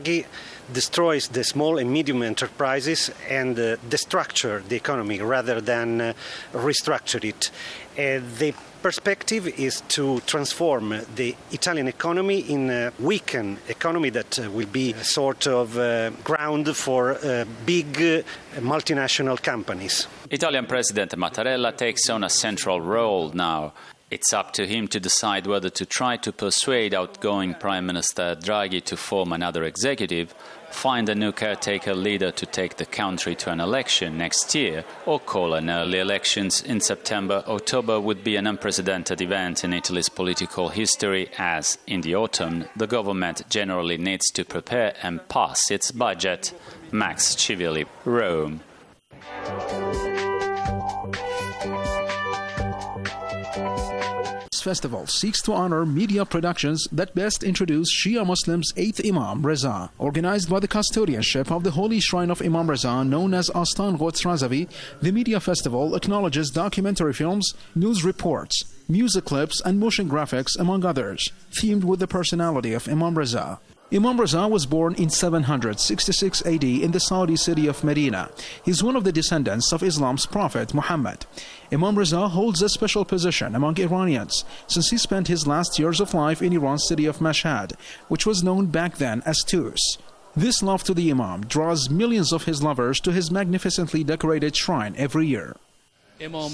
He destroys the small and medium enterprises and destructure the economy rather than restructure it. The perspective is to transform the Italian economy in a weakened economy that will be a sort of ground for big multinational companies. Italian President Mattarella takes on a central role now. It's up to him to decide whether to try to persuade outgoing Prime Minister Draghi to form another executive, find a new caretaker leader to take the country to an election next year, or call an early elections in September. October would be an unprecedented event in Italy's political history, as, in the autumn, the government generally needs to prepare and pass its budget. Max Civilli, Rome. Festival seeks to honor media productions that best introduce Shia Muslims' 8th Imam Reza. Organized by the custodianship of the Holy Shrine of Imam Reza, known as Astan Quds Razavi, the media festival acknowledges documentary films, news reports, music clips, and motion graphics, among others, themed with the personality of Imam Reza. Imam Reza was born in 766 AD in the Saudi city of Medina. He is one of the descendants of Islam's prophet Muhammad. Imam Reza holds a special position among Iranians since he spent his last years of life in Iran's city of Mashhad, which was known back then as Tus. This love to the Imam draws millions of his lovers to his magnificently decorated shrine every year. Imam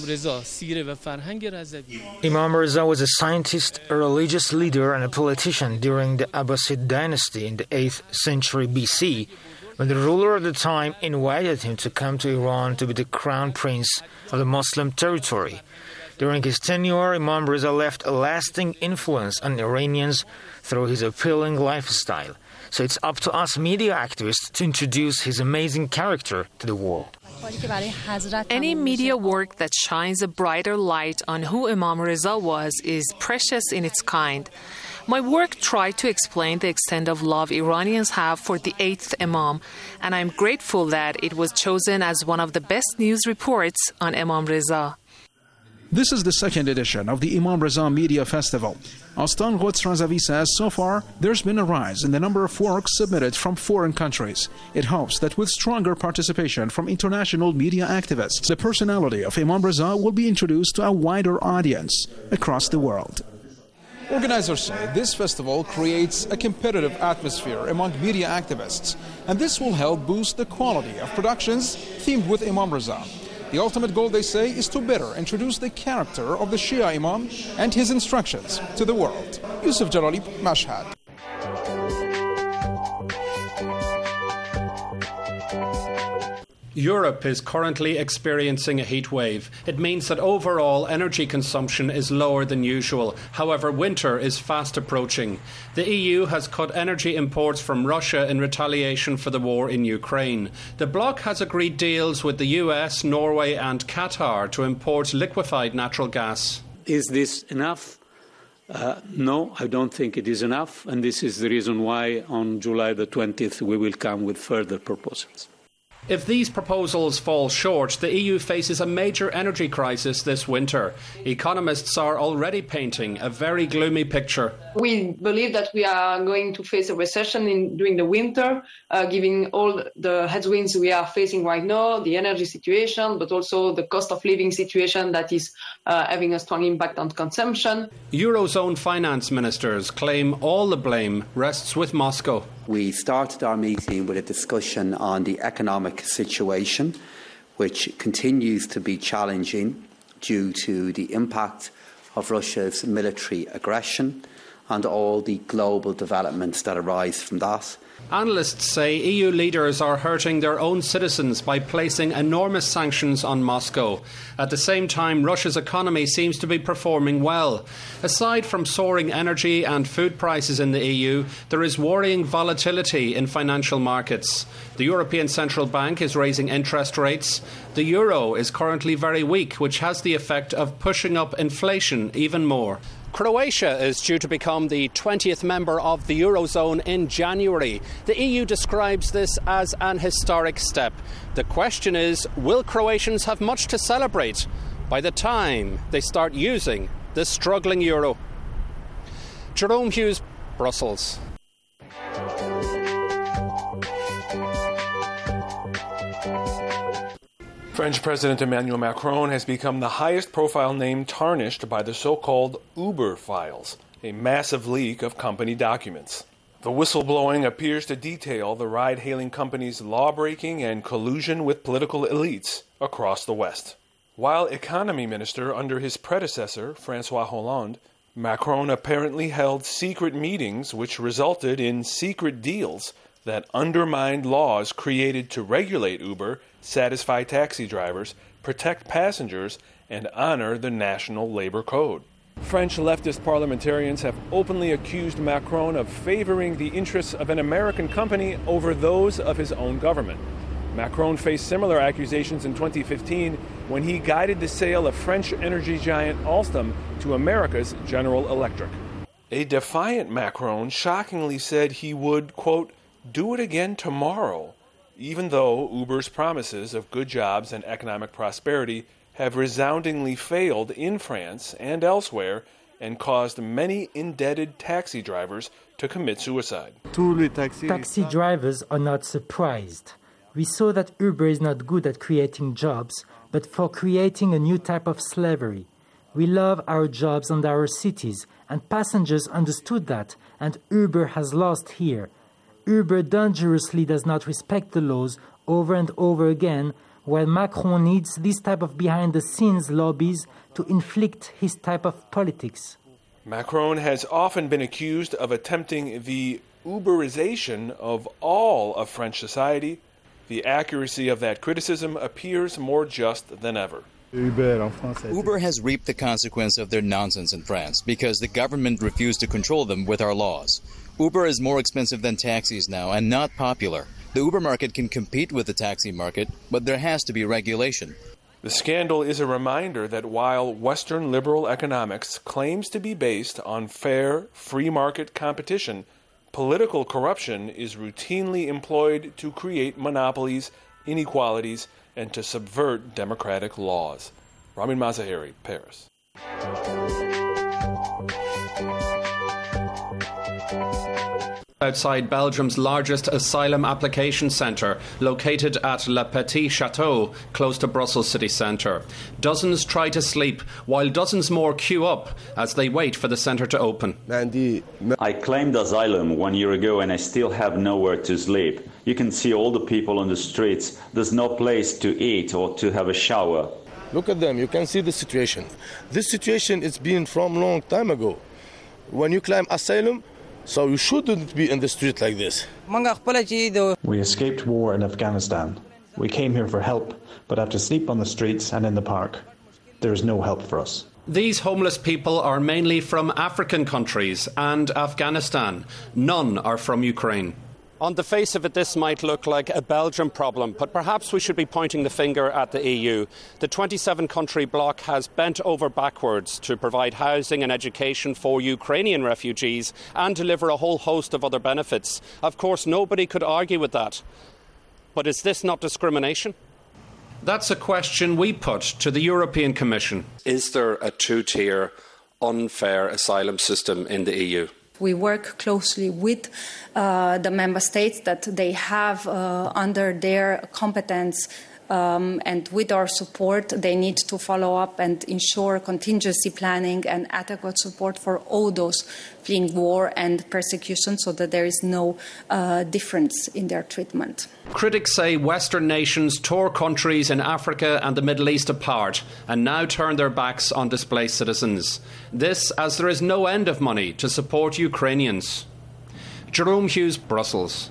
Reza was a scientist, a religious leader, and a politician during the Abbasid dynasty in the 8th century BC, when the ruler at the time invited him to come to Iran to be the crown prince of the Muslim territory. During his tenure, Imam Reza left a lasting influence on Iranians through his appealing lifestyle. So it's up to us media activists to introduce his amazing character to the world. Any media work that shines a brighter light on who Imam Reza was is precious in its kind. My work tried to explain the extent of love Iranians have for the 8th Imam, and I'm grateful that it was chosen as one of the best news reports on Imam Reza. This is the second edition of the Imam Reza Media Festival. Astan Quds Razavi says so far there's been a rise in the number of works submitted from foreign countries. It hopes that with stronger participation from international media activists, the personality of Imam Reza will be introduced to a wider audience across the world. Organizers say this festival creates a competitive atmosphere among media activists, and this will help boost the quality of productions themed with Imam Reza. The ultimate goal, they say, is to better introduce the character of the Shia Imam and his instructions to the world. Yusuf Jalali, Mashhad. Europe is currently experiencing a heat wave. It means that overall energy consumption is lower than usual. However, winter is fast approaching. The EU has cut energy imports from Russia in retaliation for the war in Ukraine. The bloc has agreed deals with the US, Norway and Qatar to import liquefied natural gas. Is this enough? No, I don't think it is enough. And this is the reason why on July the 20th we will come with further proposals. If these proposals fall short, the EU faces a major energy crisis this winter. Economists are already painting a very gloomy picture. We believe that we are going to face a recession during the winter, given all the headwinds we are facing right now, the energy situation, but also the cost of living situation that is having a strong impact on consumption. Eurozone finance ministers claim all the blame rests with Moscow. We started our meeting with a discussion on the economic situation, which continues to be challenging due to the impact of Russia's military aggression and all the global developments that arise from that. Analysts say EU leaders are hurting their own citizens by placing enormous sanctions on Moscow. At the same time, Russia's economy seems to be performing well. Aside from soaring energy and food prices in the EU, there is worrying volatility in financial markets. The European Central Bank is raising interest rates. The euro is currently very weak, which has the effect of pushing up inflation even more. Croatia is due to become the 20th member of the Eurozone in January. The EU describes this as an historic step. The question is, will Croatians have much to celebrate by the time they start using the struggling euro? Jerome Hughes, Brussels. French President Emmanuel Macron has become the highest-profile name tarnished by the so-called Uber files, a massive leak of company documents. The whistleblowing appears to detail the ride-hailing company's law-breaking and collusion with political elites across the West. While economy minister under his predecessor, François Hollande, Macron apparently held secret meetings which resulted in secret deals that undermined laws created to regulate Uber, satisfy taxi drivers, protect passengers, and honor the National Labor Code. French leftist parliamentarians have openly accused Macron of favoring the interests of an American company over those of his own government. Macron faced similar accusations in 2015 when he guided the sale of French energy giant Alstom to America's General Electric. A defiant Macron shockingly said he would, quote, do it again tomorrow, even though Uber's promises of good jobs and economic prosperity have resoundingly failed in France and elsewhere and caused many indebted taxi drivers to commit suicide. Taxi drivers are not surprised. We saw that Uber is not good at creating jobs, but for creating a new type of slavery. We love our jobs and our cities, and passengers understood that, and Uber has lost here. Uber dangerously does not respect the laws over and over again, while Macron needs this type of behind-the-scenes lobbies to inflict his type of politics. Macron has often been accused of attempting the Uberization of all of French society. The accuracy of that criticism appears more just than ever. Uber has reaped the consequence of their nonsense in France because the government refused to control them with our laws. Uber is more expensive than taxis now and not popular. The Uber market can compete with the taxi market, but there has to be regulation. The scandal is a reminder that while Western liberal economics claims to be based on fair, free market competition, political corruption is routinely employed to create monopolies, inequalities, and to subvert democratic laws. Ramin Mazaheri, Paris. Outside Belgium's largest asylum application centre, located at Le Petit Château, close to Brussels city centre. Dozens try to sleep, while dozens more queue up as they wait for the centre to open. I claimed asylum 1 year ago and I still have nowhere to sleep. You can see all the people on the streets. There's no place to eat or to have a shower. Look at them, you can see the situation. This situation is been from a long time ago. When you claim asylum, so you shouldn't be in the street like this. We escaped war in Afghanistan. We came here for help, but have to sleep on the streets and in the park. There is no help for us. These homeless people are mainly from African countries and Afghanistan. None are from Ukraine. On the face of it, this might look like a Belgian problem, but perhaps we should be pointing the finger at the EU. The 27-country bloc has bent over backwards to provide housing and education for Ukrainian refugees and deliver a whole host of other benefits. Of course, nobody could argue with that. But is this not discrimination? That's a question we put to the European Commission. Is there a two-tier, unfair asylum system in the EU? We work closely with the member states that they have under their competence, and with our support, they need to follow up and ensure contingency planning and adequate support for all those fleeing war and persecution so that there is no difference in their treatment. Critics say Western nations tore countries in Africa and the Middle East apart and now turn their backs on displaced citizens. This as there is no end of money to support Ukrainians. Jerome Hughes, Brussels.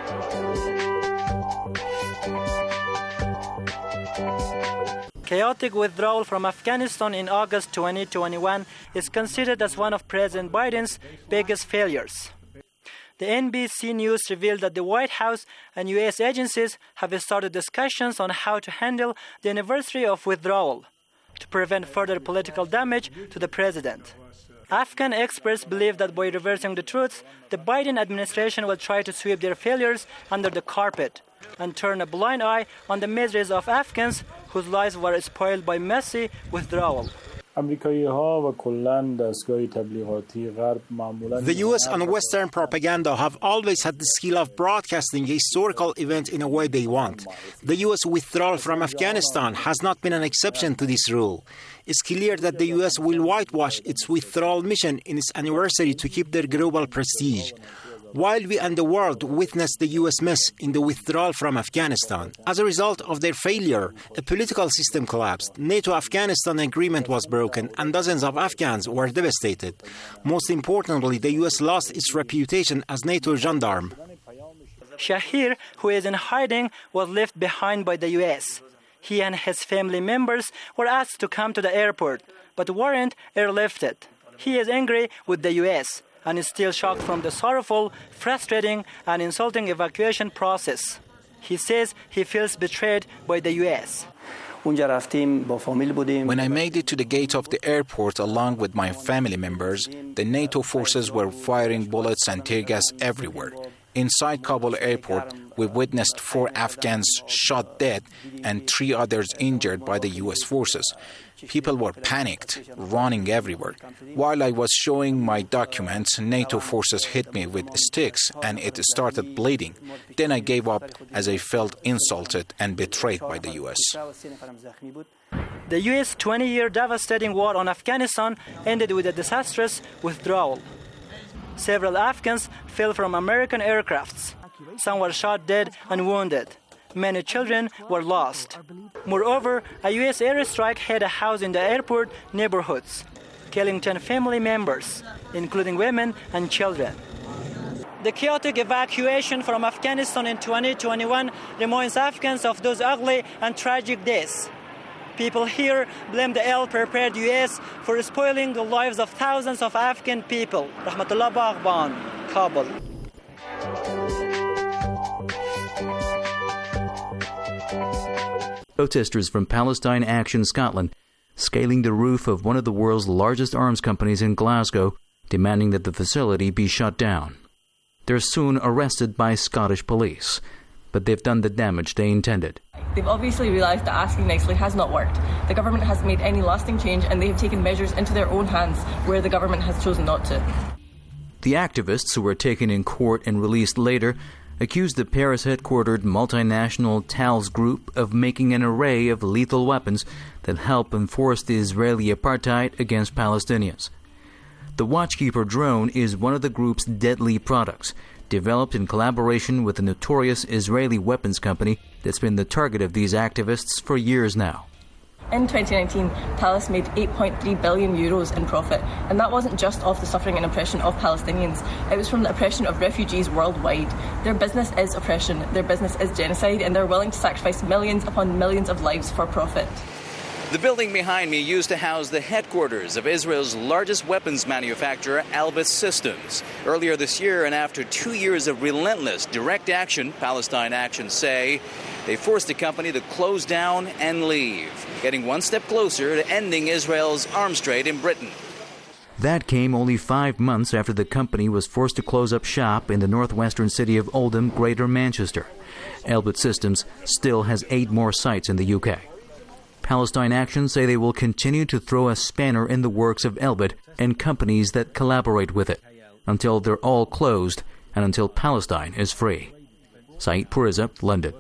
Chaotic withdrawal from Afghanistan in August 2021 is considered as one of President Biden's biggest failures. The NBC News revealed that the White House and U.S. agencies have started discussions on how to handle the anniversary of withdrawal to prevent further political damage to the president. Afghan experts believe that by reversing the truth, the Biden administration will try to sweep their failures under the carpet and turn a blind eye on the miseries of Afghans whose lives were spoiled by messy withdrawal. The US and Western propaganda have always had the skill of broadcasting a historical event in a way they want. The US withdrawal from Afghanistan has not been an exception to this rule. It's clear that the US will whitewash its withdrawal mission in its anniversary to keep their global prestige, while we and the world witnessed the US mess in the withdrawal from Afghanistan. As a result of their failure, a political system collapsed, NATO-Afghanistan agreement was broken, and dozens of Afghans were devastated. Most importantly, the US lost its reputation as NATO gendarme. Shahir, who is in hiding, was left behind by the US. He and his family members were asked to come to the airport, but weren't airlifted. He is angry with the US and is still shocked from the sorrowful, frustrating, and insulting evacuation process. He says he feels betrayed by the US. When I made it to the gate of the airport along with my family members, the NATO forces were firing bullets and tear gas everywhere. Inside Kabul airport, we witnessed 4 Afghans shot dead and 3 others injured by the US forces. People were panicked, running everywhere. While I was showing my documents, NATO forces hit me with sticks and it started bleeding. Then I gave up as I felt insulted and betrayed by the US. The US 20-year devastating war on Afghanistan ended with a disastrous withdrawal. Several Afghans fell from American aircrafts. Some were shot dead and wounded. Many children were lost. Moreover, a U.S. airstrike hit a house in the airport neighborhoods, killing 10 family members, including women and children. The chaotic evacuation from Afghanistan in 2021 reminds Afghans of those ugly and tragic days. People here blame the ill-prepared U.S. for spoiling the lives of thousands of Afghan people. Rahmatullah Baghban, Kabul. Protesters from Palestine Action Scotland scaling the roof of one of the world's largest arms companies in Glasgow, demanding that the facility be shut down. They're soon arrested by Scottish police, but they've done the damage they intended. They've obviously realised that asking nicely has not worked. The government hasn't made any lasting change and they have taken measures into their own hands where the government has chosen not to. The activists, who were taken in court and released later, accused the Paris-headquartered multinational Thales Group of making an array of lethal weapons that help enforce the Israeli apartheid against Palestinians. The Watchkeeper drone is one of the group's deadly products, developed in collaboration with the notorious Israeli weapons company that's been the target of these activists for years now. In 2019, Thales made €8.3 billion in profit, and that wasn't just off the suffering and oppression of Palestinians, it was from the oppression of refugees worldwide. Their business is oppression, their business is genocide, and they're willing to sacrifice millions upon millions of lives for profit. The building behind me used to house the headquarters of Israel's largest weapons manufacturer, Elbit Systems. Earlier this year, and after 2 years of relentless direct action, Palestine Action say, they forced the company to close down and leave, getting one step closer to ending Israel's arms trade in Britain. That came only 5 months after the company was forced to close up shop in the northwestern city of Oldham, Greater Manchester. Elbit Systems still has 8 more sites in the UK. Palestine Action say they will continue to throw a spanner in the works of Elbit and companies that collaborate with it, until they're all closed and until Palestine is free. Saeed Puriza, London.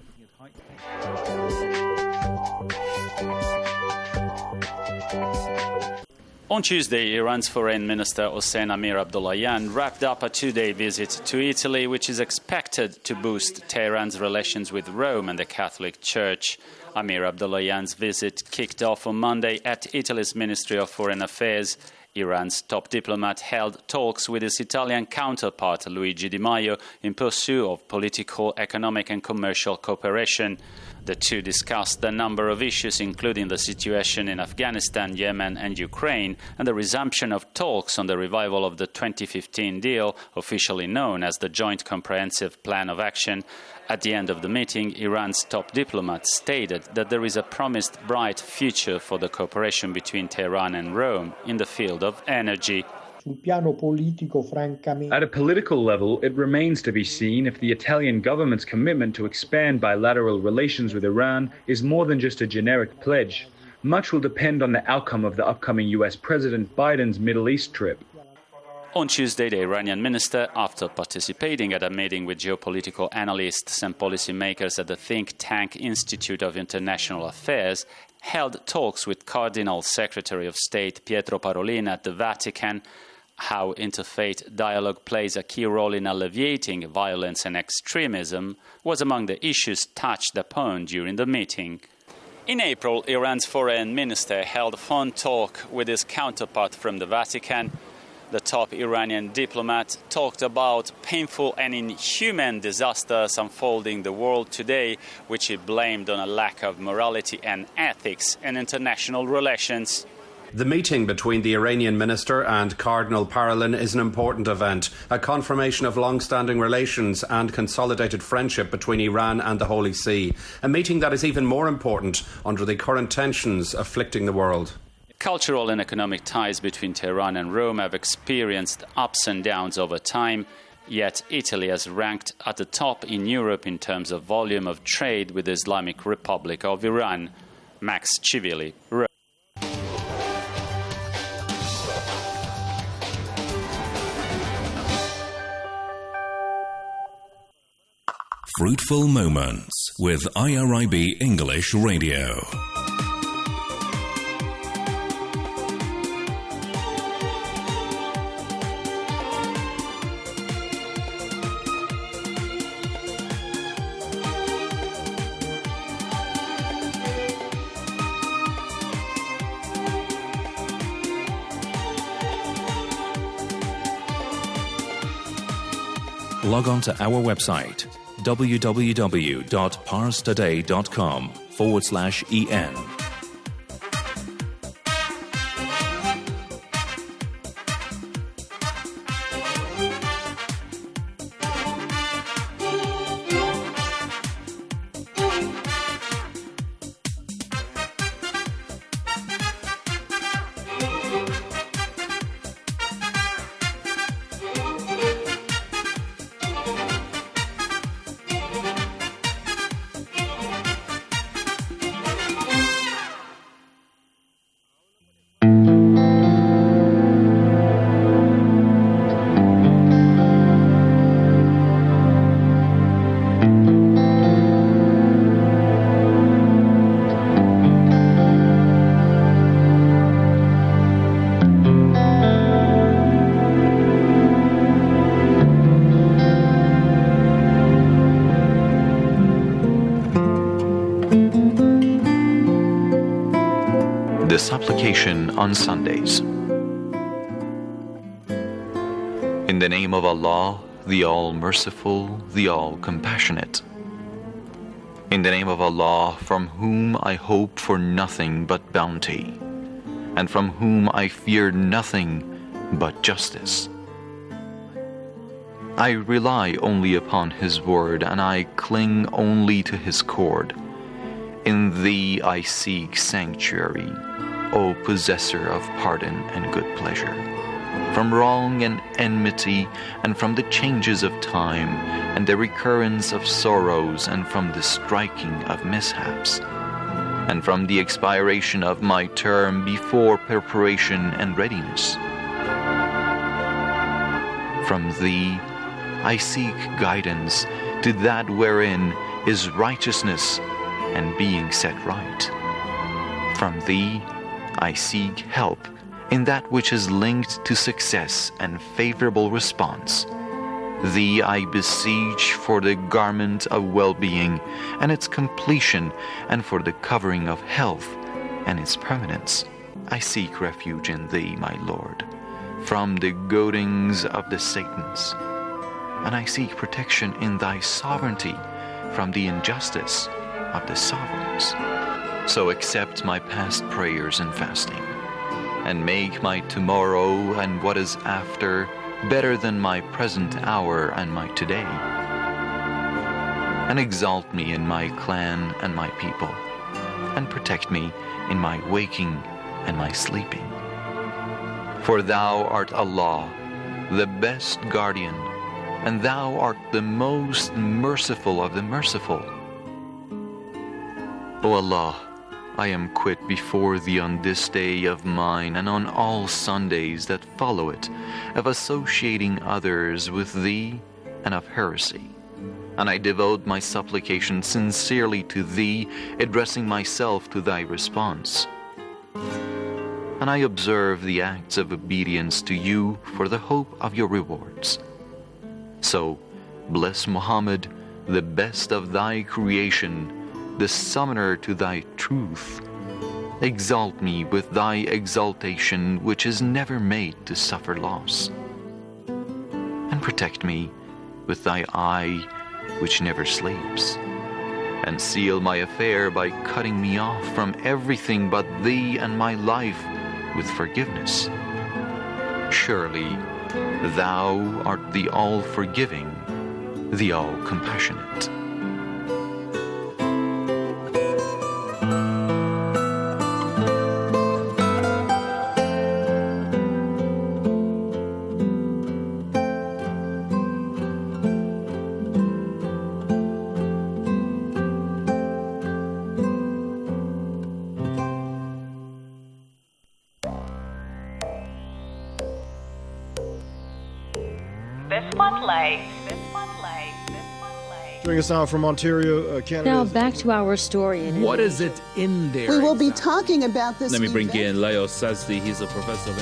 On Tuesday, Iran's Foreign Minister Hossein Amir-Abdollahian wrapped up a 2-day visit to Italy, which is expected to boost Tehran's relations with Rome and the Catholic Church. Amir-Abdollahian's visit kicked off on Monday at Italy's Ministry of Foreign Affairs. Iran's top diplomat held talks with his Italian counterpart Luigi Di Maio in pursuit of political, economic and commercial cooperation. The two discussed a number of issues, including the situation in Afghanistan, Yemen and Ukraine, and the resumption of talks on the revival of the 2015 deal, officially known as the Joint Comprehensive Plan of Action. At the end of the meeting, Iran's top diplomat stated that there is a promised bright future for the cooperation between Tehran and Rome in the field of energy. At a political level, it remains to be seen if the Italian government's commitment to expand bilateral relations with Iran is more than just a generic pledge. much will depend on the outcome of the upcoming US President Biden's Middle East trip. On Tuesday, the Iranian minister, after participating at a meeting with geopolitical analysts and policymakers at the think tank Institute of International Affairs, held talks with Cardinal Secretary of State Pietro Parolin at the Vatican. How interfaith dialogue plays a key role in alleviating violence and extremism was among the issues touched upon during the meeting. In April, Iran's foreign minister held a phone talk with his counterpart from the Vatican. The top Iranian diplomat talked about painful and inhuman disasters unfolding the world today, which he blamed on a lack of morality and ethics in international relations. The meeting between the Iranian minister and Cardinal Parolin is an important event, a confirmation of long-standing relations and consolidated friendship between Iran and the Holy See, a meeting that is even more important under the current tensions afflicting the world. Cultural and economic ties between Tehran and Rome have experienced ups and downs over time, yet Italy has ranked at the top in Europe in terms of volume of trade with the Islamic Republic of Iran. Max Civili, Rome. Fruitful Moments with IRIB English Radio. Log on to our website www.parstoday.com/en. The supplication on Sundays. In the name of Allah, the All-Merciful, the All-Compassionate. In the name of Allah, from whom I hope for nothing but bounty, and from whom I fear nothing but justice. I rely only upon His word, and I cling only to His cord. In Thee I seek sanctuary, O possessor of pardon and good pleasure, from wrong and enmity, and from the changes of time, and the recurrence of sorrows, and from the striking of mishaps, and from the expiration of my term before preparation and readiness. From Thee I seek guidance to that wherein is righteousness and being set right. From Thee I seek help in that which is linked to success and favorable response. Thee I beseech for the garment of well-being and its completion, and for the covering of health and its permanence. I seek refuge in Thee, my Lord, from the goadings of the Satans, and I seek protection in Thy sovereignty from the injustice of the sovereigns. So accept my past prayers and fasting, and make my tomorrow and what is after better than my present hour and my today. And exalt me in my clan and my people, and protect me in my waking and my sleeping. For Thou art Allah, the best guardian, and Thou art the most merciful of the merciful. O Allah, I am quit before thee on this day of mine, and on all Sundays that follow it, of associating others with thee and of heresy. And I devote my supplication sincerely to thee, addressing myself to thy response. And I observe the acts of obedience to you for the hope of your rewards. So, bless Muhammad, the best of thy creation, the summoner to thy truth. Exalt me with thy exaltation, which is never made to suffer loss. And protect me with thy eye, which never sleeps. And seal my affair by cutting me off from everything but thee and my life with forgiveness. Surely thou art the all-forgiving, the all-compassionate. Joining us now from Ontario, Canada. Now back to our story. What is it in there? We will be talking about this. Let me bring in Leo Sazdi. He's a professor of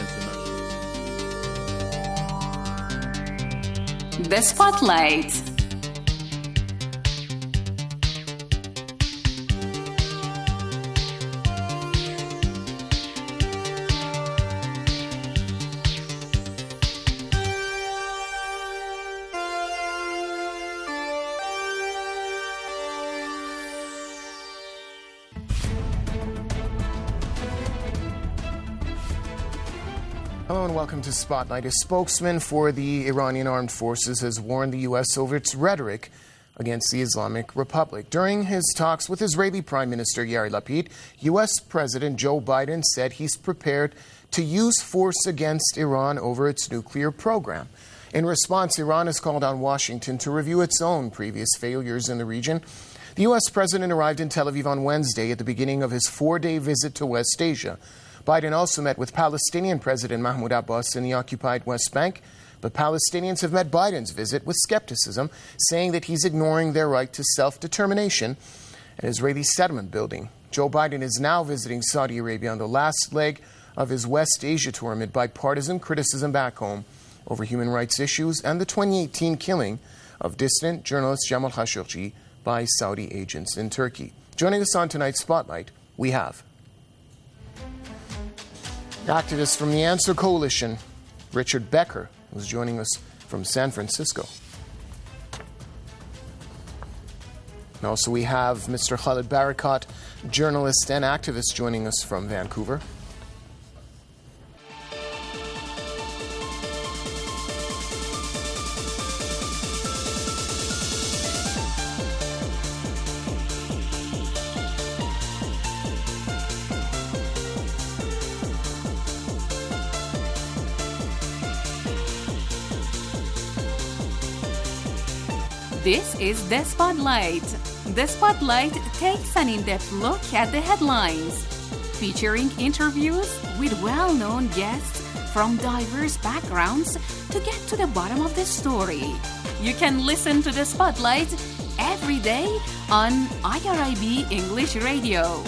international. The Spotlight. Hello and welcome to Spotlight. A spokesman for the Iranian Armed Forces has warned the U.S. over its rhetoric against the Islamic Republic. During his talks with Israeli Prime Minister Yair Lapid, U.S. President Joe Biden said he's prepared to use force against Iran over its nuclear program. In response, Iran has called on Washington to review its own previous failures in the region. The U.S. President arrived in Tel Aviv on Wednesday at the beginning of his 4-day visit to West Asia. Biden also met with Palestinian President Mahmoud Abbas in the occupied West Bank, but Palestinians have met Biden's visit with skepticism, saying that he's ignoring their right to self-determination and Israeli settlement building. Joe Biden is now visiting Saudi Arabia on the last leg of his West Asia tour amid bipartisan criticism back home over human rights issues and the 2018 killing of dissident journalist Jamal Khashoggi by Saudi agents in Turkey. Joining us on tonight's Spotlight, we have activist from the Answer Coalition, Richard Becker, who's joining us from San Francisco. And also we have Mr. Khalid Barakat, journalist and activist, joining us from Vancouver. This is The Spotlight. The Spotlight takes an in-depth look at the headlines, featuring interviews with well-known guests from diverse backgrounds to get to the bottom of the story. You can listen to The Spotlight every day on IRIB English Radio.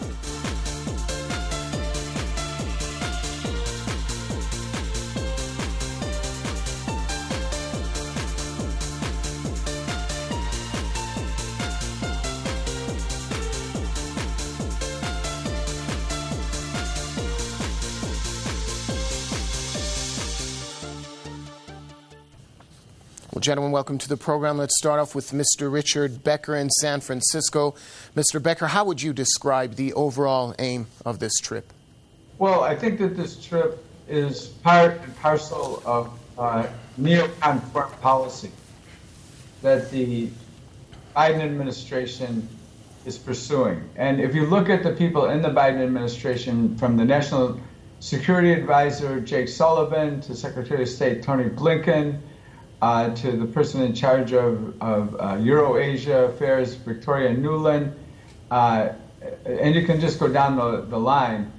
Gentlemen, welcome to the program. Let's start off with Mr. Richard Becker in San Francisco. Mr. Becker, how would you describe the overall aim of this trip? Well, I think that this trip is part and parcel of neocon foreign policy that the Biden administration is pursuing. And if you look at the people in the Biden administration, from the National Security Advisor Jake Sullivan to Secretary of State Tony Blinken, to the person in charge of Euro-Asia affairs, Victoria Nuland, and you can just go down the line.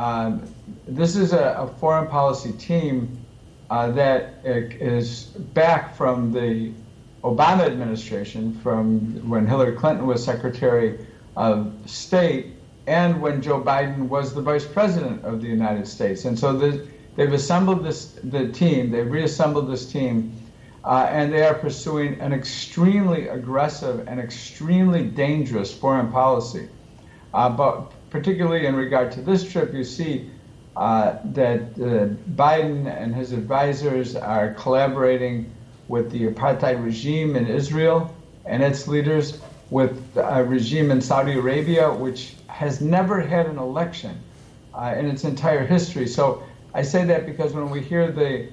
This is a foreign policy team that is back from the Obama administration, from when Hillary Clinton was Secretary of State and when Joe Biden was the Vice President of the United States. And so they've assembled they've reassembled this team, and they are pursuing an extremely aggressive and extremely dangerous foreign policy. But particularly in regard to this trip, you see that Biden and his advisors are collaborating with the apartheid regime in Israel and its leaders, with a regime in Saudi Arabia, which has never had an election in its entire history. So I say that because when we hear the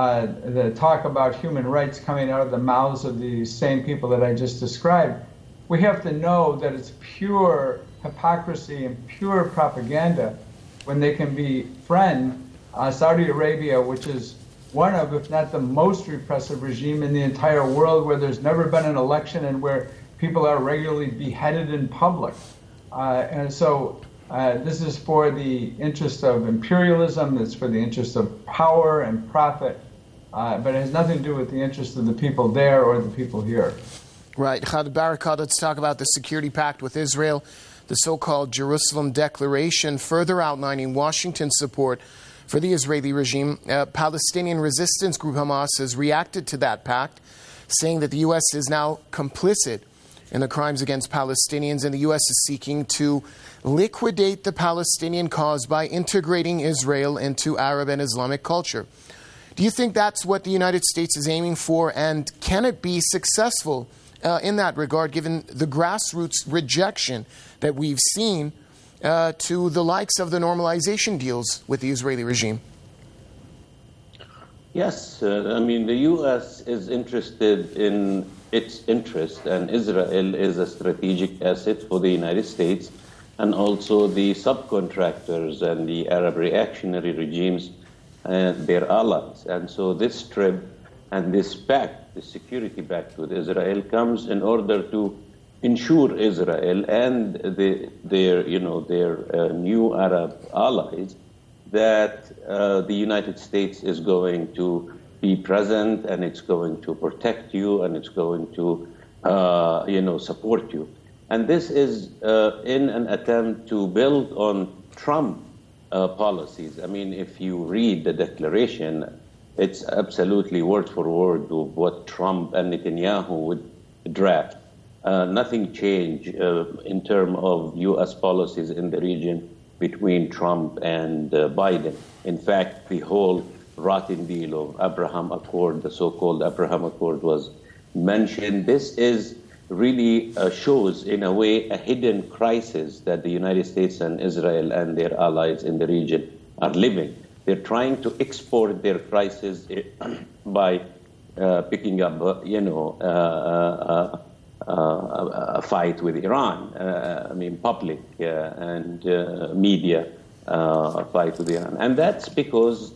talk about human rights coming out of the mouths of the same people that I just described, we have to know that it's pure hypocrisy and pure propaganda when they can befriend Saudi Arabia, which is one of, if not the most repressive regime in the entire world, where there's never been an election and where people are regularly beheaded in public. And so this is for the interest of imperialism, it's for the interest of power and profit, but it has nothing to do with the interest of the people there or the people here. Right. Khaled Barakat, let's talk about the security pact with Israel, the so-called Jerusalem Declaration, further outlining Washington's support for the Israeli regime. Palestinian resistance group Hamas has reacted to that pact, saying that the U.S. is now complicit in the crimes against Palestinians, and the U.S. is seeking to liquidate the Palestinian cause by integrating Israel into Arab and Islamic culture. Do you think that's what the United States is aiming for, and can it be successful in that regard, given the grassroots rejection that we've seen to the likes of the normalization deals with the Israeli regime? Yes, I mean, the U.S. is interested in its interest, and Israel is a strategic asset for the United States, and also the subcontractors and the Arab reactionary regimes and their allies. And so this trip and this pact, the security pact with Israel, comes in order to ensure Israel and their new Arab allies that the United States is going to be present, and it's going to protect you, and it's going to support you. And this is in an attempt to build on Trump policies. I mean, if you read the declaration, it's absolutely word for word of what Trump and Netanyahu would draft. Nothing changed in terms of U.S. policies in the region between Trump and Biden. In fact, the whole rotten deal of Abraham Accord, the so-called Abraham Accord, was mentioned. This is really shows, in a way, a hidden crisis that the United States and Israel and their allies in the region are living. They're trying to export their crisis by picking up, a fight with Iran. Public and media fight with Iran. And that's because,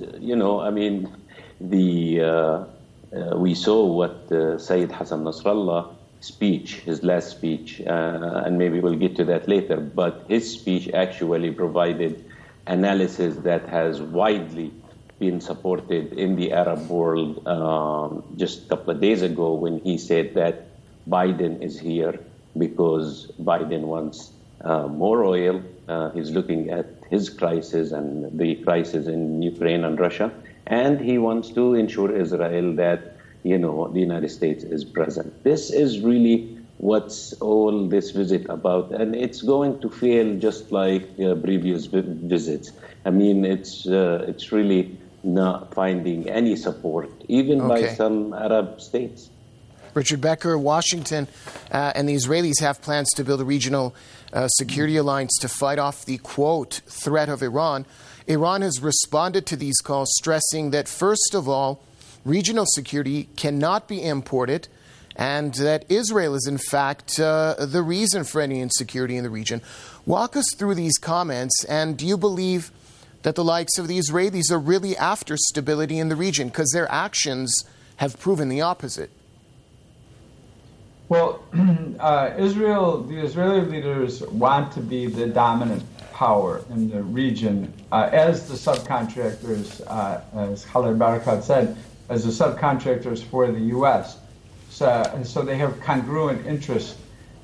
we saw what Sayyid Hassan Nasrallah speech, his last speech, and maybe we'll get to that later, but his speech actually provided analysis that has widely been supported in the Arab world just a couple of days ago, when he said that Biden is here because Biden wants more oil. He's looking at his crisis and the crisis in Ukraine and Russia, and he wants to ensure Israel that, the United States is present. This is really what's all this visit about, and it's going to fail just like previous visits. I mean, it's really not finding any support, even by some Arab states. Richard Becker, Washington and the Israelis have plans to build a regional security alliance to fight off the, quote, threat of Iran. Iran has responded to these calls, stressing that, first of all, regional security cannot be imported, and that Israel is, in fact, the reason for any insecurity in the region. Walk us through these comments, and do you believe that the likes of the Israelis are really after stability in the region? Because their actions have proven the opposite. Well, the Israeli leaders want to be the dominant power in the region, as the subcontractors, as Khalid Barakat said, as the subcontractors for the U.S. So they have congruent interests.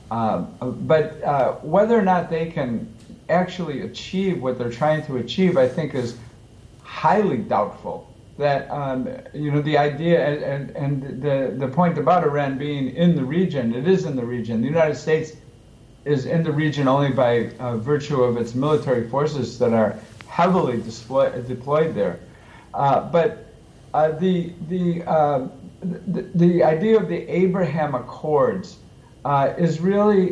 But whether or not they can actually achieve what they're trying to achieve, I think, is highly doubtful. That the idea and the point about Iran being in the region, it is in the region. The United States is in the region only by virtue of its military forces that are heavily deployed there. But the idea of the Abraham Accords is really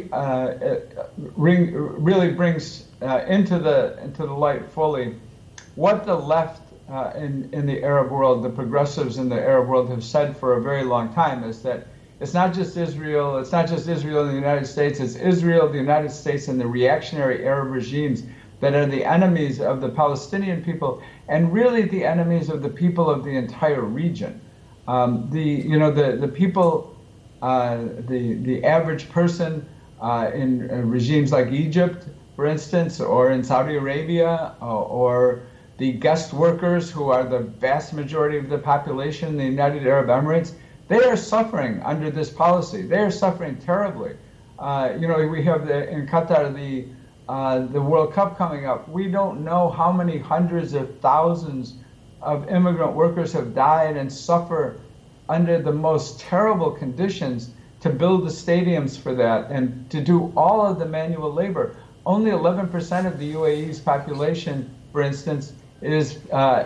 brings into the light fully what the left in the Arab world, the progressives in the Arab world, have said for a very long time, is that it's not just Israel and the United States, it's Israel, the United States, and the reactionary Arab regimes that are the enemies of the Palestinian people and really the enemies of the people of the entire region. The people, the average person in regimes like Egypt, for instance, or in Saudi Arabia, or the guest workers who are the vast majority of the population in the United Arab Emirates, they are suffering under this policy. They are suffering terribly. We have in Qatar the World Cup coming up. We don't know how many hundreds of thousands of immigrant workers have died and suffer under the most terrible conditions to build the stadiums for that and to do all of the manual labor. Only 11% of the UAE's population, for instance, is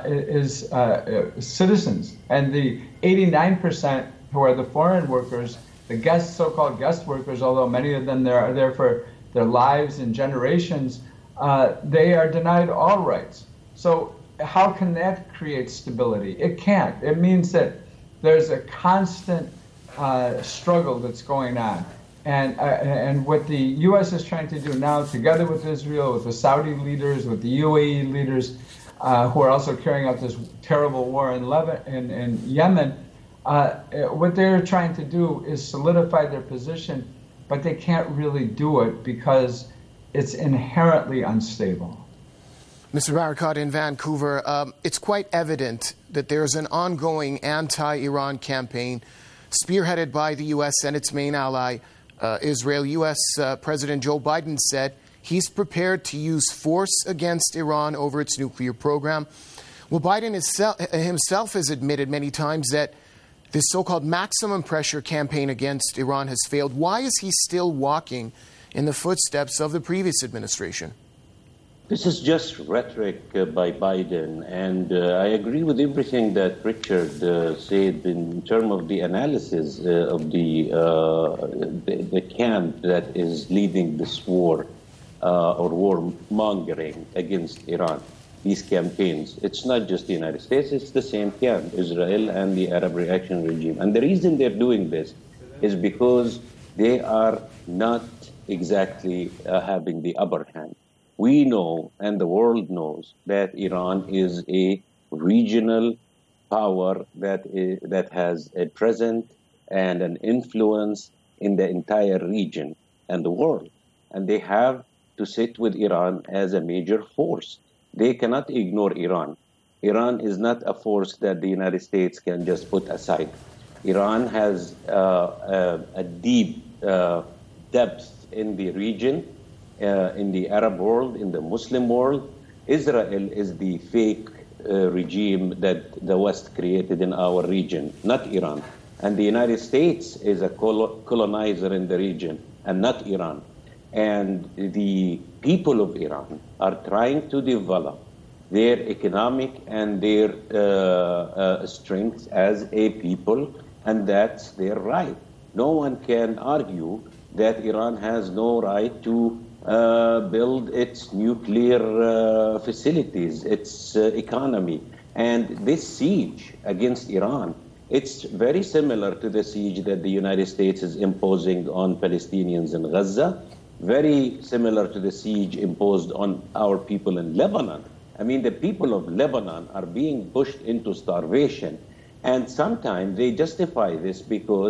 citizens, and the 89% who are the foreign workers, the so-called guest workers, although many of them are there for their lives and generations, they are denied all rights. So how can that create stability? It can't. It means that there's a constant struggle that's going on. And what the U.S. is trying to do now, together with Israel, with the Saudi leaders, with the UAE leaders, who are also carrying out this terrible war in Yemen, what they're trying to do is solidify their position, but they can't really do it because it's inherently unstable. Mr. Barakat in Vancouver, it's quite evident that there's an ongoing anti-Iran campaign spearheaded by the U.S. and its main ally, Israel. U.S. President Joe Biden said he's prepared to use force against Iran over its nuclear program. Well, Biden himself has admitted many times that this so-called maximum pressure campaign against Iran has failed. Why is he still walking in the footsteps of the previous administration? This is just rhetoric by Biden, and I agree with everything that Richard said in terms of the analysis of the camp that is leading this war or warmongering against Iran. These campaigns, it's not just the United States, it's the same camp, Israel and the Arab Reaction Regime. And the reason they're doing this is because they are not exactly having the upper hand. We know, and the world knows, that Iran is a regional power that has a presence and an influence in the entire region and the world. And they have to sit with Iran as a major force. They cannot ignore Iran. Iran is not a force that the United States can just put aside. Iran has a deep depth in the region, in the Arab world, in the Muslim world. Israel is the fake regime that the West created in our region, not Iran. And the United States is a colonizer in the region and not Iran. And the people of Iran are trying to develop their economic and their strength as a people, and that's their right. No one can argue that Iran has no right to build its nuclear facilities, its economy. And this siege against Iran, it's very similar to the siege that the United States is imposing on Palestinians in Gaza, very similar to the siege imposed on our people in Lebanon. I mean, the people of Lebanon are being pushed into starvation. And sometimes they justify this because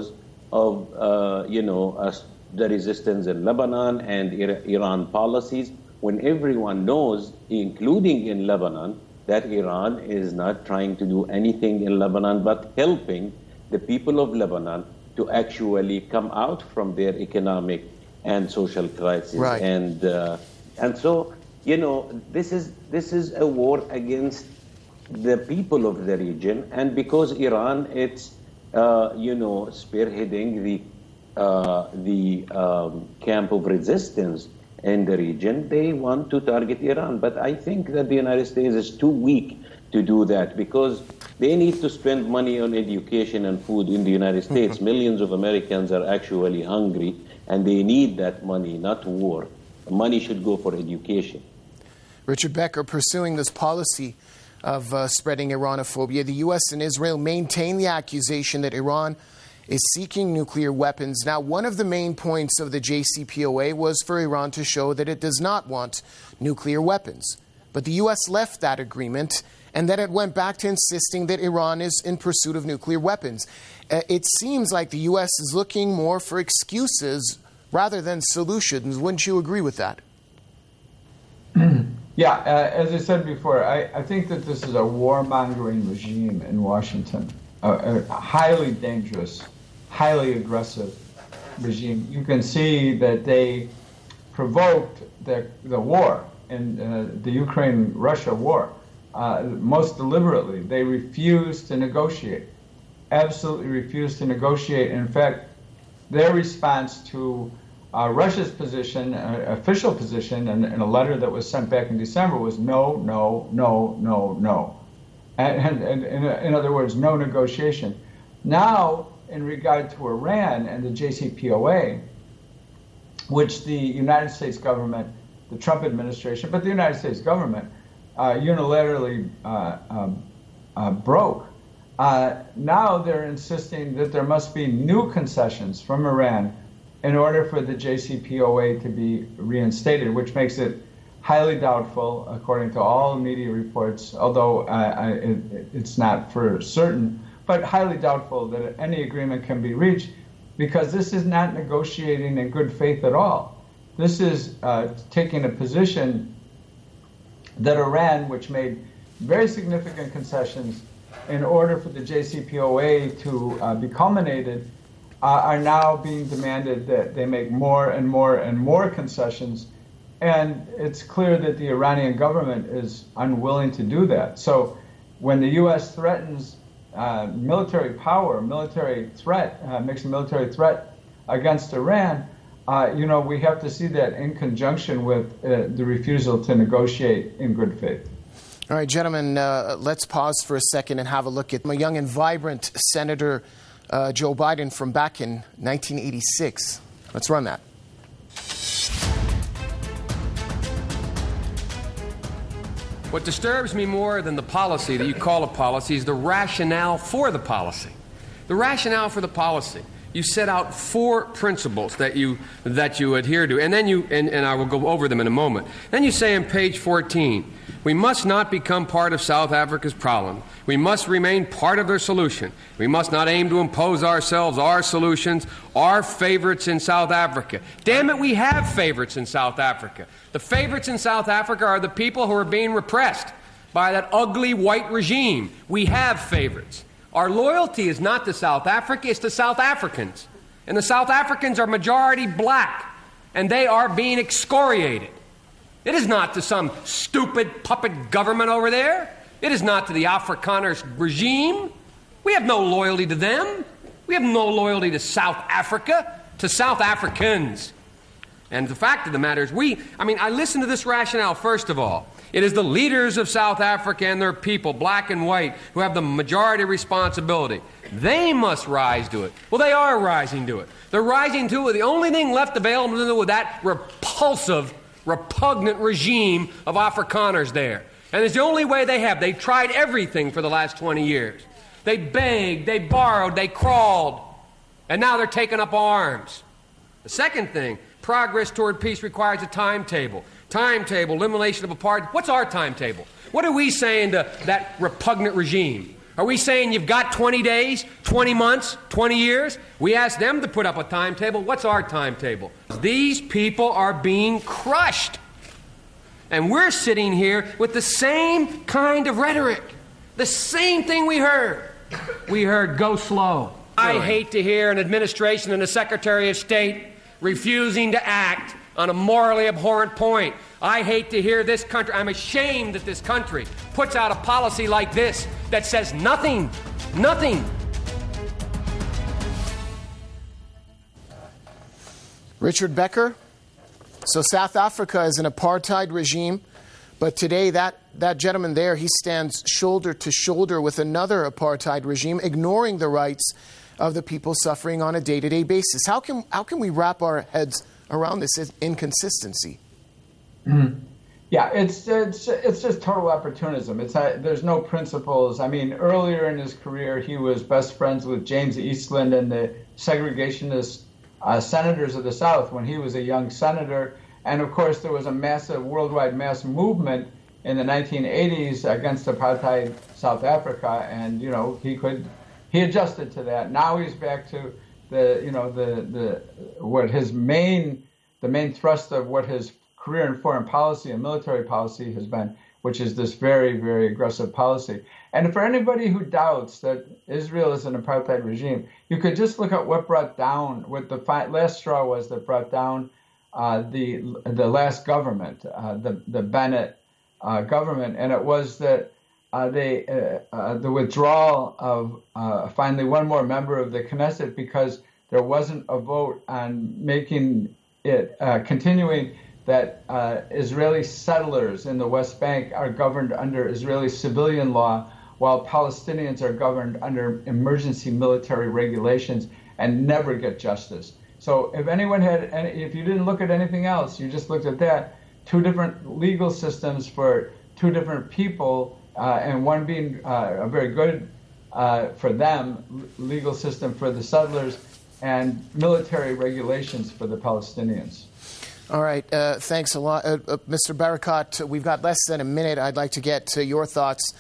of, the resistance in Lebanon and Iran policies, when everyone knows, including in Lebanon, that Iran is not trying to do anything in Lebanon but helping the people of Lebanon to actually come out from their economic and social crisis. Right. And so, this is a war against the people of the region, and because Iran, it's spearheading the camp of resistance in the region, they want to target Iran. But I think that the United States is too weak to do that, because they need to spend money on education and food in the United States. Millions of Americans are actually hungry, and they need that money, not war. The money should go for education. Richard Becker, pursuing this policy of spreading Iranophobia, the U.S. and Israel maintain the accusation that Iran is seeking nuclear weapons. Now, one of the main points of the JCPOA was for Iran to show that it does not want nuclear weapons. But the U.S. left that agreement, and then it went back to insisting that Iran is in pursuit of nuclear weapons. It seems like the U.S. is looking more for excuses rather than solutions. Wouldn't you agree with that? Yeah, as I said before, I think that this is a warmongering regime in Washington, a highly dangerous, highly aggressive regime. You can see that they provoked the war, in the Ukraine-Russia war, most deliberately. They refused to negotiate, absolutely refused to negotiate. In fact, their response to Russia's position, official position, in a letter that was sent back in December was no, no, no, no, no. And in other words, no negotiation. Now, in regard to Iran and the JCPOA, which the United States government, the Trump administration, but the United States government unilaterally broke, now they're insisting that there must be new concessions from Iran in order for the JCPOA to be reinstated, which makes it highly doubtful, according to all media reports, although it's not for certain, but highly doubtful that any agreement can be reached, because this is not negotiating in good faith at all. This is taking a position that Iran, which made very significant concessions in order for the JCPOA to be culminated, are now being demanded that they make more and more and more concessions. And it's clear that the Iranian government is unwilling to do that. So when the U.S. threatens military power, military threat, makes a military threat against Iran, we have to see that in conjunction with the refusal to negotiate in good faith. All right, gentlemen, let's pause for a second and have a look at a young and vibrant Senator Joe Biden from back in 1986. Let's run that. What disturbs me more than the policy that you call a policy is the rationale for the policy. The rationale for the policy. You set out 4 principles that you adhere to, and then and I will go over them in a moment. Then you say on page 14, we must not become part of South Africa's problem. We must remain part of their solution. We must not aim to impose ourselves, our solutions, our favorites in South Africa. Damn it, we have favorites in South Africa. The favorites in South Africa are the people who are being repressed by that ugly white regime. We have favorites. Our loyalty is not to South Africa, it's to South Africans. And the South Africans are majority black, and they are being excoriated. It is not to some stupid puppet government over there. It is not to the Afrikaners regime. We have no loyalty to them. We have no loyalty to South Africa, to South Africans. And the fact of the matter is I listen to this rationale first of all. It is the leaders of South Africa and their people, black and white, who have the majority responsibility. They must rise to it. Well, they are rising to it. They're rising to it. The only thing left available to them with that repulsive, repugnant regime of Afrikaners there. And it's the only way they have. They've tried everything for the last 20 years. They begged, they borrowed, they crawled, and now they're taking up arms. The second thing, progress toward peace requires a timetable. Timetable, elimination of apartheid. What's our timetable? What are we saying to that repugnant regime? Are we saying you've got 20 days, 20 months, 20 years? We asked them to put up a timetable. What's our timetable? These people are being crushed. And we're sitting here with the same kind of rhetoric. The same thing we heard. We heard, go slow. I hate to hear an administration and a Secretary of State refusing to act on a morally abhorrent point. I hate to hear this country. I'm ashamed that this country puts out a policy like this that says nothing. Nothing. Richard Becker. So South Africa is an apartheid regime, but today that gentleman there, he stands shoulder to shoulder with another apartheid regime, ignoring the rights of the people suffering on a day-to-day basis. How can we wrap our heads around this inconsistency? Mm-hmm. Yeah, it's just total opportunism. There's no principles. I mean, earlier in his career, he was best friends with James Eastland and the segregationist senators of the South when he was a young senator. And of course, there was a massive worldwide mass movement in the 1980s against apartheid South Africa, and he adjusted to that. Now he's back to the main thrust of what his career in foreign policy and military policy has been, which is this very, very aggressive policy. And for anybody who doubts that Israel is an apartheid regime, you could just look at what the last straw was that brought down the last government, the Bennett government, and it was that the withdrawal of finally one more member of the Knesset because there wasn't a vote on making it continuing that Israeli settlers in the West Bank are governed under Israeli civilian law, while Palestinians are governed under emergency military regulations and never get justice. So if you didn't look at anything else, you just looked at that, two different legal systems for two different people, and one being a very good for them legal system for the settlers and military regulations for the Palestinians. All right. Thanks a lot. Mr. Barakat, we've got less than a minute. I'd like to get your thoughts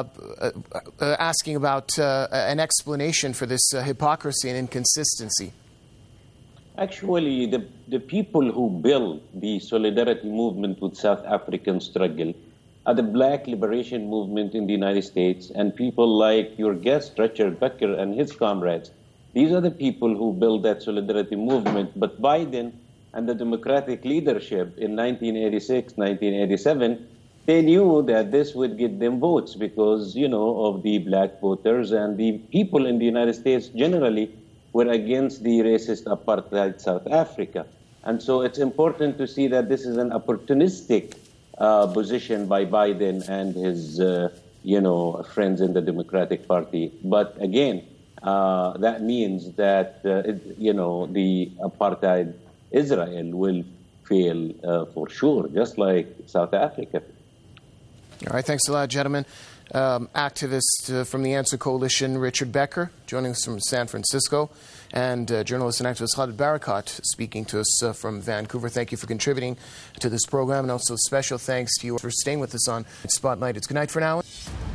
asking about an explanation for this hypocrisy and inconsistency. Actually, the people who built the solidarity movement with South African struggle are the Black Liberation Movement in the United States and people like your guest, Richard Becker, and his comrades. These are the people who built that solidarity movement. But Biden and the Democratic leadership in 1986, 1987, they knew that this would get them votes because, of the black voters, and the people in the United States generally were against the racist apartheid South Africa. And so it's important to see that this is an opportunistic position by Biden and his, friends in the Democratic Party. But again, that means that, the apartheid Israel will fail for sure, just like South Africa. All right, thanks a lot, gentlemen. Activist from the Answer Coalition, Richard Becker, joining us from San Francisco, and journalist and activist Khalid Barakat speaking to us from Vancouver. Thank you for contributing to this program, and also special thanks to you for staying with us on Spotlight. It's good night for now.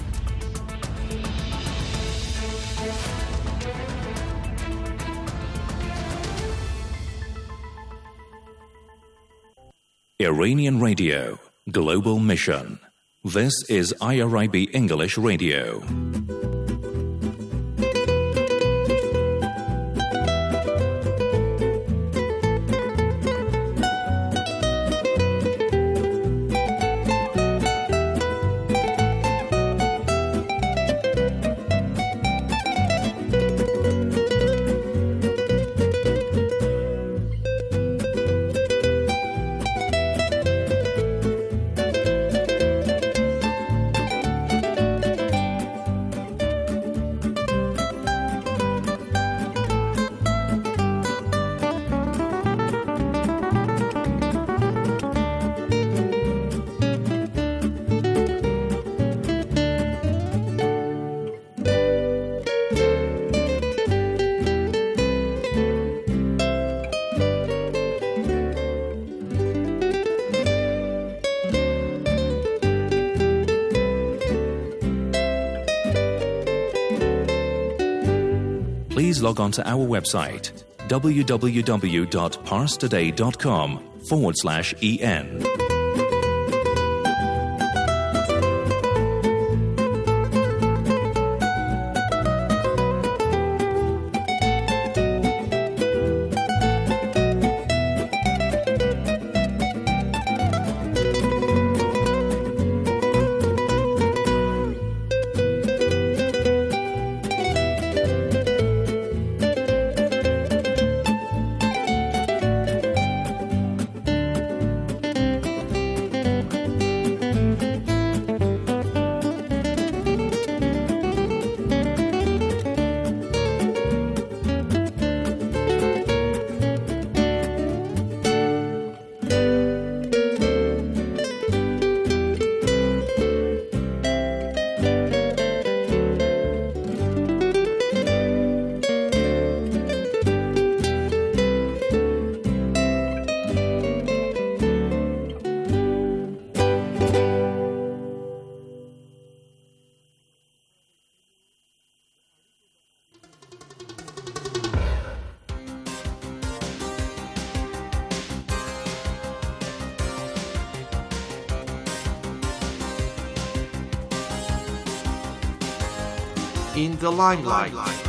Iranian Radio, Global Mission. This is IRIB English Radio. please log on to our website www.parstoday.com/en. In the limelight.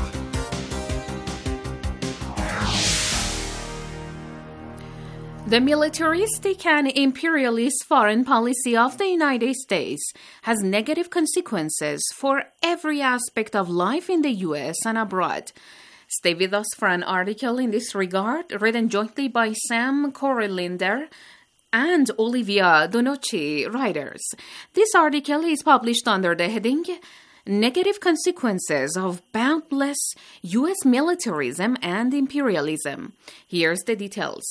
The militaristic and imperialist foreign policy of the United States has negative consequences for every aspect of life in the U.S. and abroad. Stay with us for an article in this regard, written jointly by Sam Correlinder and Olivia Donocci, writers. This article is published under the heading Negative Consequences of Boundless U.S. Militarism and Imperialism. Here's the details.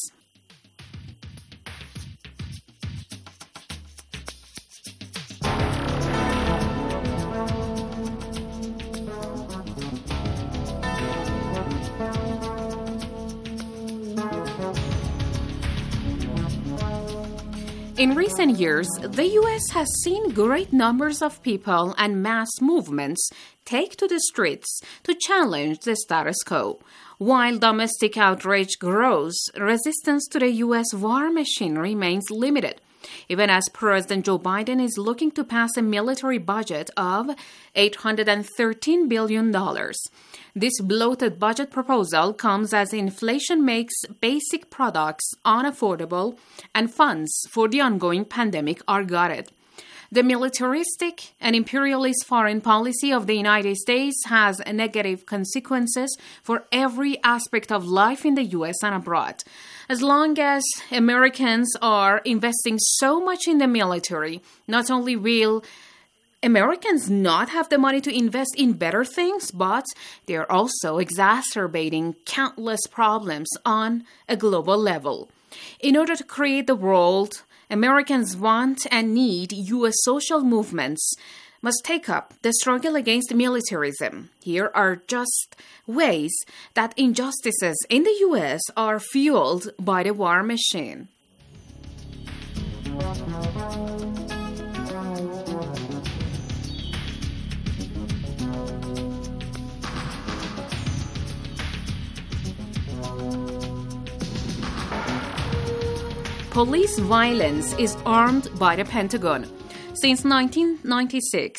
In recent years, the U.S. has seen great numbers of people and mass movements take to the streets to challenge the status quo. While domestic outrage grows, resistance to the U.S. war machine remains limited, even as President Joe Biden is looking to pass a military budget of $813 billion. This bloated budget proposal comes as inflation makes basic products unaffordable and funds for the ongoing pandemic are gutted. The militaristic and imperialist foreign policy of the United States has negative consequences for every aspect of life in the U.S. and abroad. As long as Americans are investing so much in the military, not only will Americans not have the money to invest in better things, but they're also exacerbating countless problems on a global level. In order to create the world Americans want and need, U.S. social movements must take up the struggle against militarism. Here are just ways that injustices in the U.S. are fueled by the war machine. Police violence is armed by the Pentagon. Since 1996,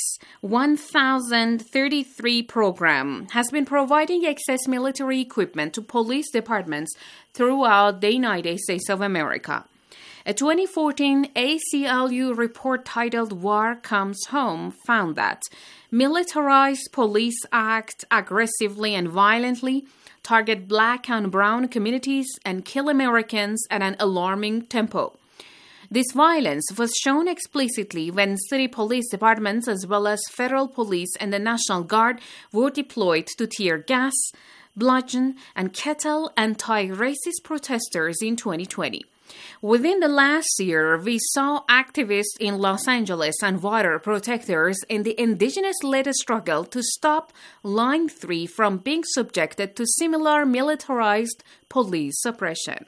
1033 program has been providing excess military equipment to police departments throughout the United States of America. A 2014 ACLU report titled War Comes Home found that militarized police act aggressively and violently, target black and brown communities, and kill Americans at an alarming tempo. This violence was shown explicitly when city police departments as well as federal police and the National Guard were deployed to tear gas, bludgeon, and kettle anti-racist protesters in 2020. Within the last year, we saw activists in Los Angeles and water protectors in the indigenous-led struggle to stop Line 3 from being subjected to similar militarized police suppression.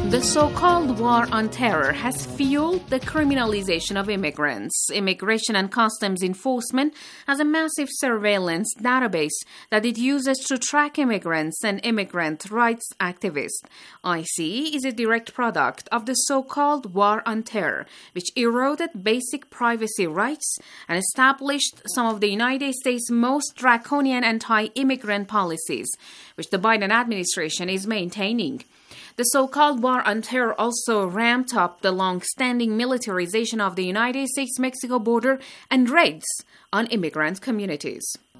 The so-called war on terror has fueled the criminalization of immigrants. Immigration and Customs Enforcement has a massive surveillance database that it uses to track immigrants and immigrant rights activists. ICE is a direct product of the so-called war on terror, which eroded basic privacy rights and established some of the United States' most draconian anti-immigrant policies, which the Biden administration is maintaining. The so-called war on terror also ramped up the long-standing militarization of the United States-Mexico border and raids on immigrant communities.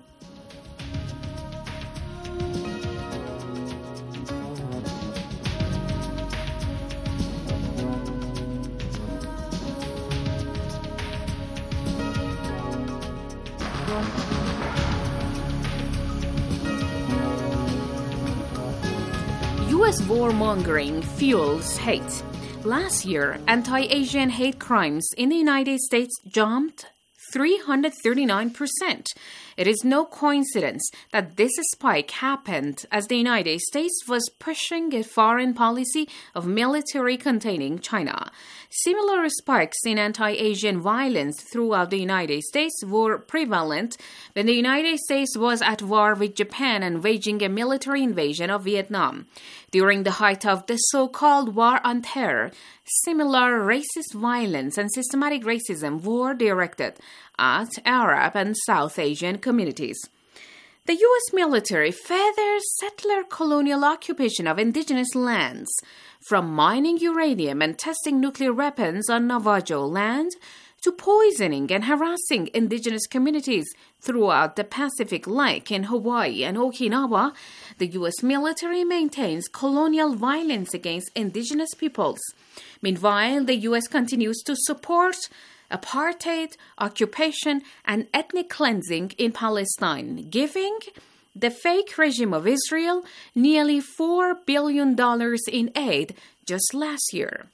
U.S. warmongering fuels hate. Last year, anti-Asian hate crimes in the United States jumped 339%. It is no coincidence that this spike happened as the United States was pushing a foreign policy of military containing China. Similar spikes in anti-Asian violence throughout the United States were prevalent when the United States was at war with Japan and waging a military invasion of Vietnam. During the height of the so-called war on terror, similar racist violence and systematic racism were directed at Arab and South Asian communities. The U.S. military furthers settler colonial occupation of indigenous lands, from mining uranium and testing nuclear weapons on Navajo land to poisoning and harassing indigenous communities throughout the Pacific, like in Hawaii and Okinawa. The U.S. military maintains colonial violence against indigenous peoples. Meanwhile, the U.S. continues to support apartheid, occupation, and ethnic cleansing in Palestine, giving the fake regime of Israel nearly $4 billion in aid just last year.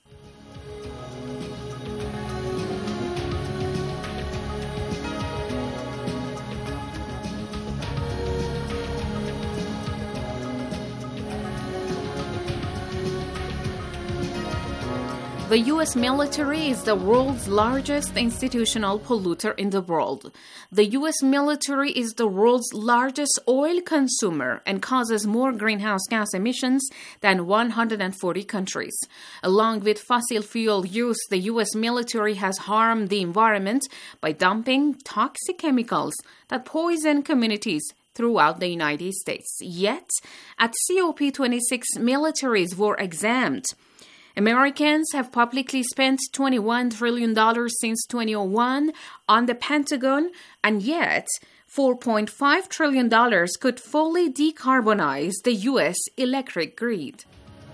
The U.S. military is the world's largest institutional polluter in the world. The U.S. military is the world's largest oil consumer and causes more greenhouse gas emissions than 140 countries. Along with fossil fuel use, the U.S. military has harmed the environment by dumping toxic chemicals that poison communities throughout the United States. Yet, at COP26, militaries were exempt. Americans have publicly spent $21 trillion since 2001 on the Pentagon, and yet $4.5 trillion could fully decarbonize the U.S. electric grid.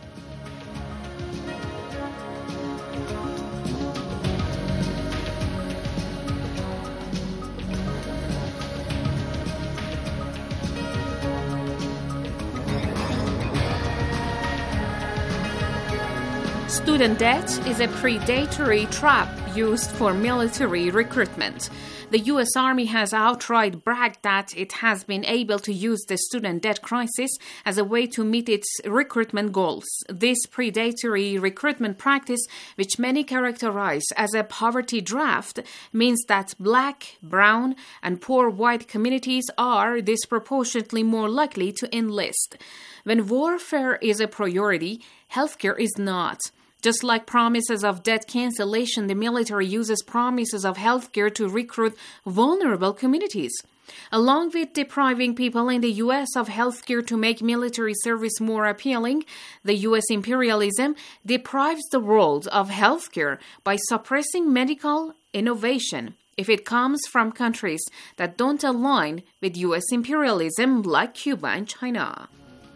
Student debt is a predatory trap used for military recruitment. The U.S. Army has outright bragged that it has been able to use the student debt crisis as a way to meet its recruitment goals. This predatory recruitment practice, which many characterize as a poverty draft, means that black, brown, and poor white communities are disproportionately more likely to enlist. When warfare is a priority, healthcare is not. Just like promises of debt cancellation, the military uses promises of healthcare to recruit vulnerable communities. Along with depriving people in the U.S. of healthcare to make military service more appealing, the U.S. imperialism deprives the world of healthcare by suppressing medical innovation if it comes from countries that don't align with U.S. imperialism like Cuba and China.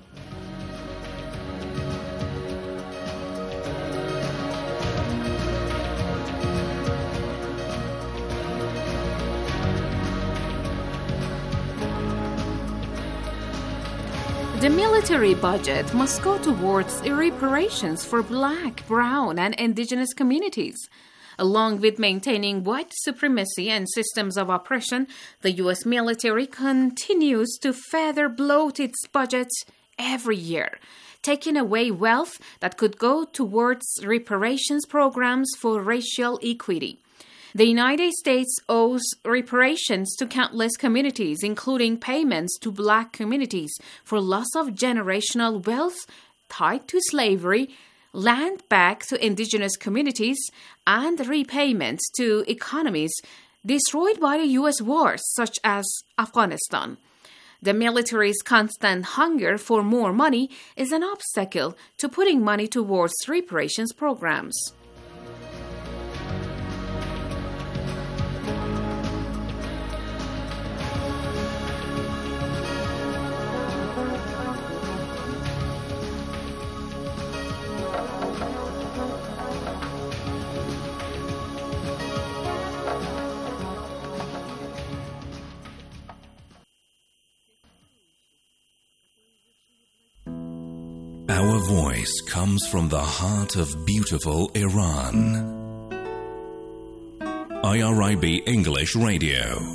The military budget must go towards reparations for black, brown, and indigenous communities. Along with maintaining white supremacy and systems of oppression, the U.S. military continues to further bloat its budget every year. taking away wealth that could go towards reparations programs for racial equity. The United States owes reparations to countless communities, including payments to Black communities for loss of generational wealth tied to slavery, land back to indigenous communities, and repayments to economies destroyed by the U.S. wars, such as Afghanistan. The military's constant hunger for more money is an obstacle to putting money towards reparations programs. Our voice comes from the heart of beautiful Iran. IRIB English Radio.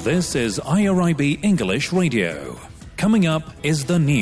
This is IRIB English Radio. Coming up is the news.